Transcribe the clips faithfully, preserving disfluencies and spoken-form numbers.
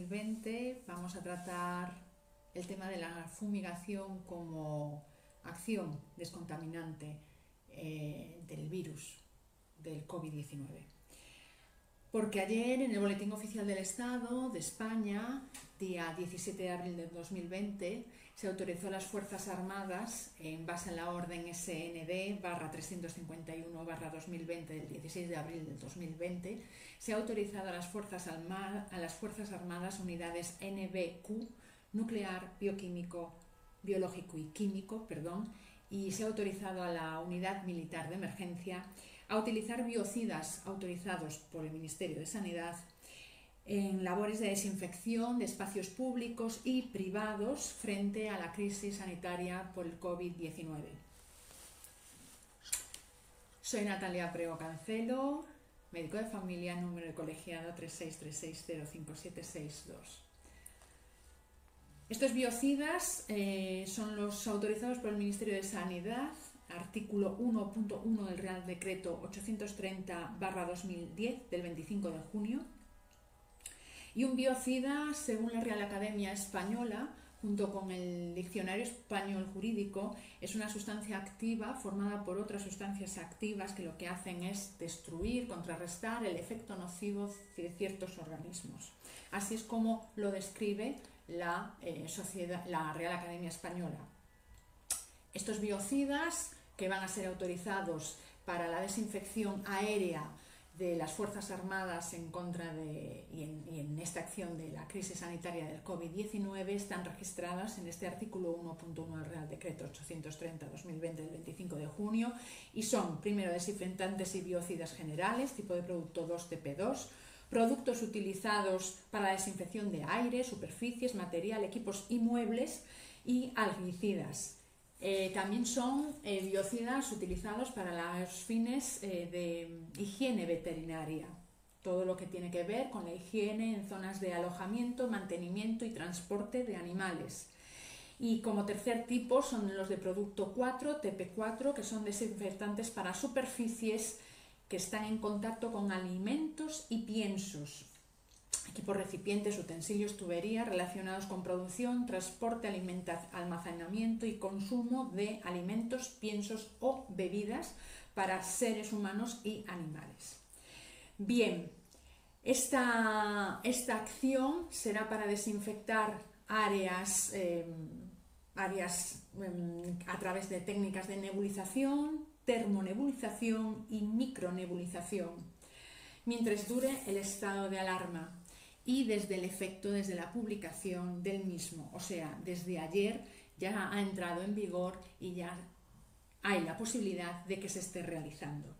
veinte vamos a tratar el tema de la fumigación como acción descontaminante eh, del virus del COVID diecinueve. Porque ayer en el Boletín Oficial del Estado de España, día diecisiete de abril de dos mil veinte, se autorizó a las Fuerzas Armadas, en base a la orden S N D barra trescientos cincuenta y uno barra dos mil veinte del dieciséis de abril del dos mil veinte, se ha autorizado a las Fuerzas, Arma a las Fuerzas Armadas unidades N B Q, nuclear, bioquímico, biológico y químico, perdón, y se ha autorizado a la Unidad Militar de Emergencia a utilizar biocidas autorizados por el Ministerio de Sanidad en labores de desinfección de espacios públicos y privados frente a la crisis sanitaria por el COVID diecinueve. Soy Natalia Prego Cancelo, médico de familia, número de colegiado tres seis tres seis cero cinco siete seis dos. Estos biocidas eh, son los autorizados por el Ministerio de Sanidad, artículo uno punto uno del Real Decreto ochocientos treinta barra dos mil diez del veinticinco de junio. Y un biocida, según la Real Academia Española, junto con el Diccionario Español Jurídico, es una sustancia activa formada por otras sustancias activas que lo que hacen es destruir, contrarrestar el efecto nocivo de ciertos organismos. Así es como lo describe la, eh, sociedad, la Real Academia Española. Estos biocidas, que van a ser autorizados para la desinfección aérea de las Fuerzas Armadas en contra de y en, y en esta acción de la crisis sanitaria del COVID diecinueve, están registradas en este artículo uno punto uno del Real Decreto ochocientos treinta barra dos mil veinte del veinticinco de junio y son, primero, desinfectantes y biocidas generales, tipo de producto dos T P dos, productos utilizados para la desinfección de aire, superficies, material, equipos y muebles, y algicidas. Eh, también son eh, biocidas utilizados para los fines eh, de higiene veterinaria, todo lo que tiene que ver con la higiene en zonas de alojamiento, mantenimiento y transporte de animales. Y como tercer tipo son los de producto cuatro, T P cuatro, que son desinfectantes para superficies que están en contacto con alimentos y piensos, equipos, recipientes, utensilios, tuberías relacionados con producción, transporte, almacenamiento y consumo de alimentos, piensos o bebidas para seres humanos y animales. Bien, esta, esta acción será para desinfectar áreas, eh, áreas eh, a través de técnicas de nebulización, termonebulización y micronebulización, mientras dure el estado de alarma y desde el efecto, desde la publicación del mismo, o sea, desde ayer ya ha entrado en vigor y ya hay la posibilidad de que se esté realizando.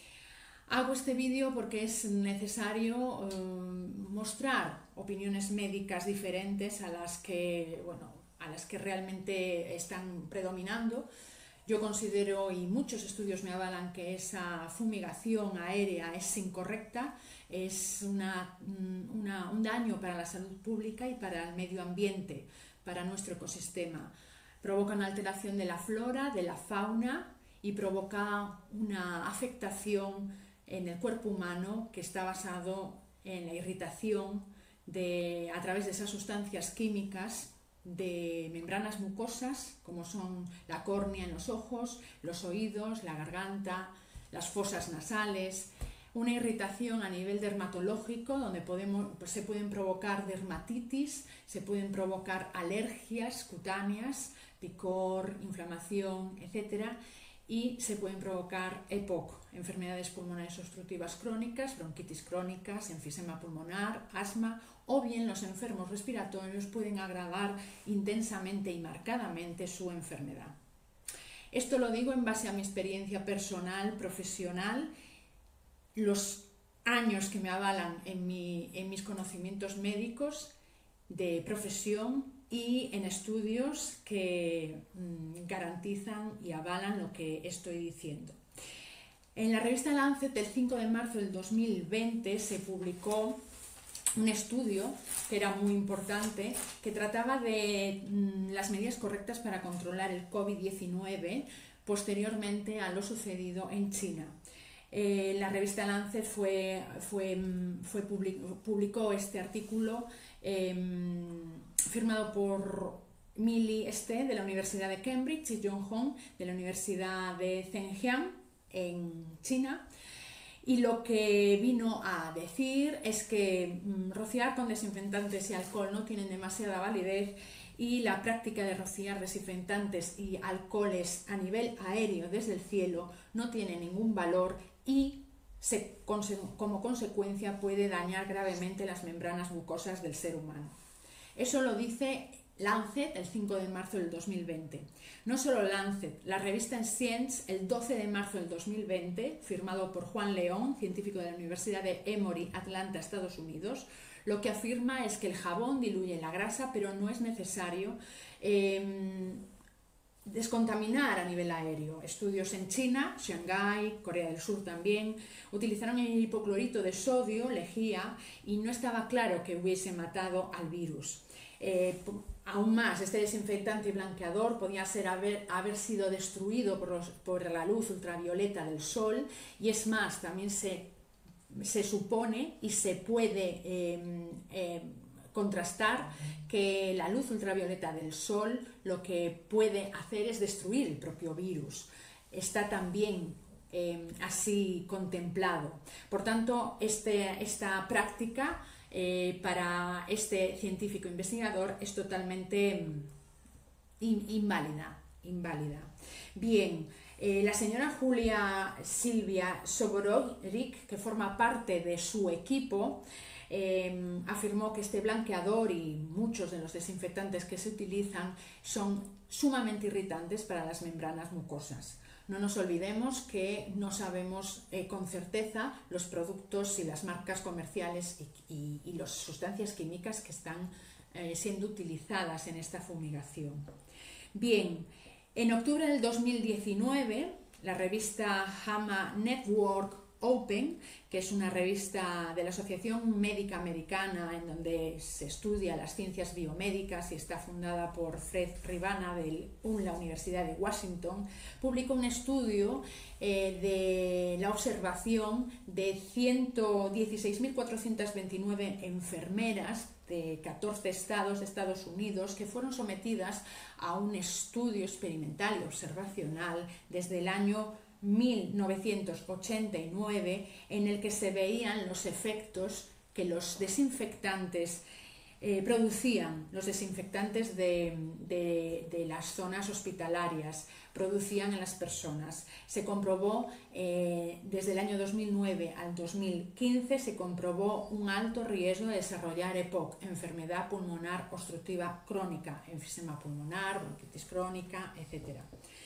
Hago este vídeo porque es necesario eh, mostrar opiniones médicas diferentes a las que, bueno, a las que realmente están predominando. Yo considero, y muchos estudios me avalan, que esa fumigación aérea es incorrecta, es una, una, un daño para la salud pública y para el medio ambiente, para nuestro ecosistema. Provoca una alteración de la flora, de la fauna y provoca una afectación en el cuerpo humano que está basado en la irritación de, a través de esas sustancias químicas de membranas mucosas, como son la córnea en los ojos, los oídos, la garganta, las fosas nasales, una irritación a nivel dermatológico donde podemos, pues se pueden provocar dermatitis, se pueden provocar alergias cutáneas, picor, inflamación, etcétera, y se pueden provocar E P O C, enfermedades pulmonares obstructivas crónicas, bronquitis crónicas, enfisema pulmonar, asma, o bien los enfermos respiratorios pueden agravar intensamente y marcadamente su enfermedad. Esto lo digo en base a mi experiencia personal, profesional, los años que me avalan en, mi, en mis conocimientos médicos de profesión y en estudios que mmm, garantizan y avalan lo que estoy diciendo. En la revista Lancet del cinco de marzo del dos mil veinte se publicó un estudio que era muy importante, que trataba de mmm, las medidas correctas para controlar el COVID diecinueve posteriormente a lo sucedido en China. Eh, la revista Lancet fue, fue, fue publicó, publicó este artículo eh, firmado por Millie Este de la Universidad de Cambridge y John Hong de la Universidad de Zhejiang en China. Y lo que vino a decir es que mmm, rociar con desinfectantes y alcohol no tienen demasiada validez, y la práctica de rociar desinfectantes y alcoholes a nivel aéreo desde el cielo no tiene ningún valor y se, como consecuencia puede dañar gravemente las membranas mucosas del ser humano. Eso lo dice Lancet el cinco de marzo del dos mil veinte. No solo Lancet, la revista Science el doce de marzo del dos mil veinte, firmado por Juan León, científico de la Universidad de Emory, Atlanta, Estados Unidos, lo que afirma es que el jabón diluye la grasa, pero no es necesario eh, descontaminar a nivel aéreo. Estudios en China, Shanghái, Corea del Sur también, utilizaron el hipoclorito de sodio, lejía, y no estaba claro que hubiese matado al virus. Eh, aún más, este desinfectante y blanqueador podía ser haber, haber sido destruido por, los, por la luz ultravioleta del sol, y es más, también se se supone y se puede eh, eh, contrastar que la luz ultravioleta del sol lo que puede hacer es destruir el propio virus. Está también eh, así contemplado. Por tanto, este, esta práctica eh, para este científico investigador es totalmente in, inválida, inválida. Bien. Eh, la señora Julia Silvia Soborov-Rick, que forma parte de su equipo, eh, afirmó que este blanqueador y muchos de los desinfectantes que se utilizan son sumamente irritantes para las membranas mucosas. No nos olvidemos que no sabemos eh, con certeza los productos y las marcas comerciales y, y, y las sustancias químicas que están eh, siendo utilizadas en esta fumigación. Bien. En octubre del dos mil diecinueve, la revista JAMA Network Open, que es una revista de la Asociación Médica Americana en donde se estudia las ciencias biomédicas y está fundada por Fred Rivana de la Universidad de Washington, publicó un estudio eh, de la observación de ciento dieciséis mil cuatrocientas veintinueve enfermeras de catorce estados de Estados Unidos que fueron sometidas a un estudio experimental y observacional desde el año mil novecientos ochenta y nueve, en el que se veían los efectos que los desinfectantes eh, producían, los desinfectantes de, de, de las zonas hospitalarias producían en las personas. Se comprobó eh, desde el año dos mil nueve al dos mil quince, se comprobó un alto riesgo de desarrollar E P O C, enfermedad pulmonar obstructiva crónica, enfisema pulmonar, bronquitis crónica, etcétera.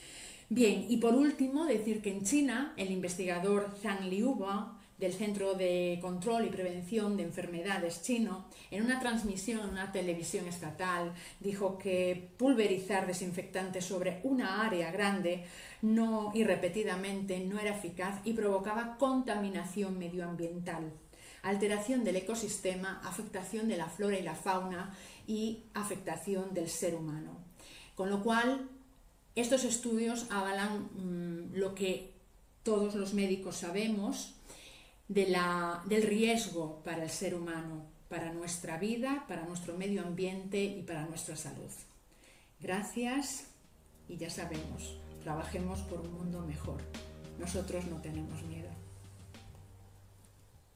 Bien, y por último, decir que en China, el investigador Zhang Liuba, del Centro de Control y Prevención de Enfermedades chino, en una transmisión en una televisión estatal, dijo que pulverizar desinfectantes sobre una área grande no, y repetidamente no era eficaz y provocaba contaminación medioambiental, alteración del ecosistema, afectación de la flora y la fauna y afectación del ser humano. Con lo cual, estos estudios avalan mmm, lo que todos los médicos sabemos de la, del riesgo para el ser humano, para nuestra vida, para nuestro medio ambiente y para nuestra salud. Gracias y ya sabemos, trabajemos por un mundo mejor. Nosotros no tenemos miedo.